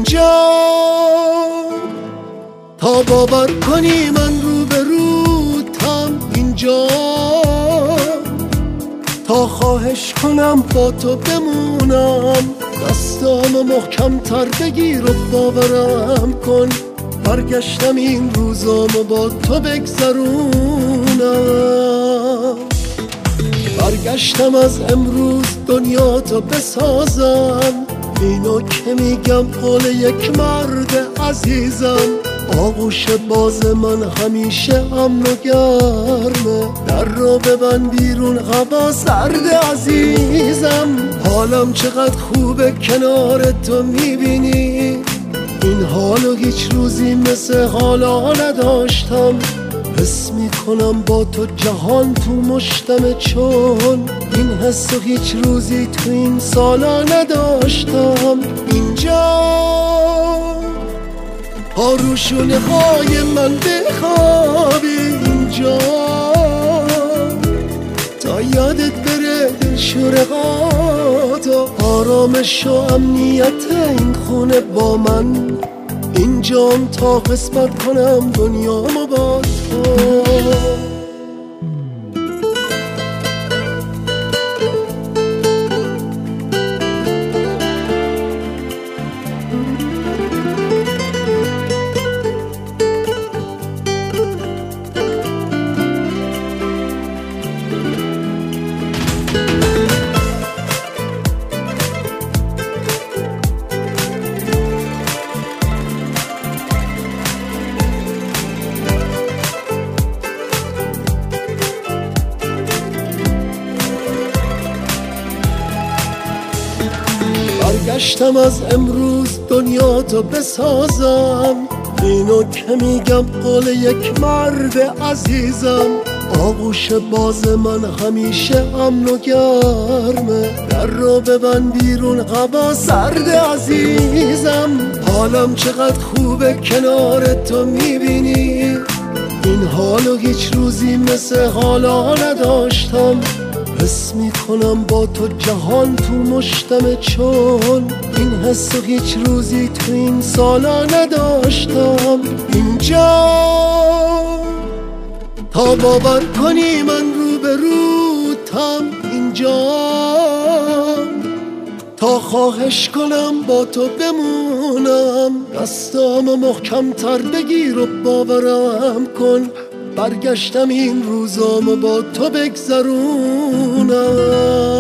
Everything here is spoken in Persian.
اینجا تا باور کنی من روبروتم، اینجا تا خواهش کنم با تو بمونم، دستامو محکم تر بگیر و باورم کن، برگشتم این روزامو با تو بگذرونم، برگشتم از امروز دنیا تو بسازم، اینو که میگم قول یک مرد عزیزم، آغوش باز من همیشه امن و گرمه، در رو ببند بیرون هوا سرد عزیزم، حالم چقدر خوبه کنار تو میبینی، این حالو هیچ روزی مثل حالا نداشتم، حس میکنم با تو جهان تو مشتمه، چون این حسو هیچ روزی تو این سالا نداشتم. اینجا ها روشونه های من بخوابی، اینجا تا یادت بره شورقات و آرامش و امنیت این خونه با من، اینجام تا قسمت کنم دنیامو با تو. برگشتم از امروز دنیا تو بسازم، اینو که میگم قول یک مرد عزیزم، آغوش باز من همیشه امن و گرمه، در رو ببند بیرون هوا سرد عزیزم، حالم چقدر خوبه کنار تو میبینی، این حالو هیچ روزی مثل حالا نداشتم، حس میکنم با تو جهان تو مشتمه، چون این حسو هیچ روزی تو این سالا نداشتم. اینجا تا باور کنی من روبروتم، اینجا تا خواهش کنم با تو بمونم، دستامو محکم تر بگیر و باورم کن، برگشتم این روزامو با تو بگذرونم.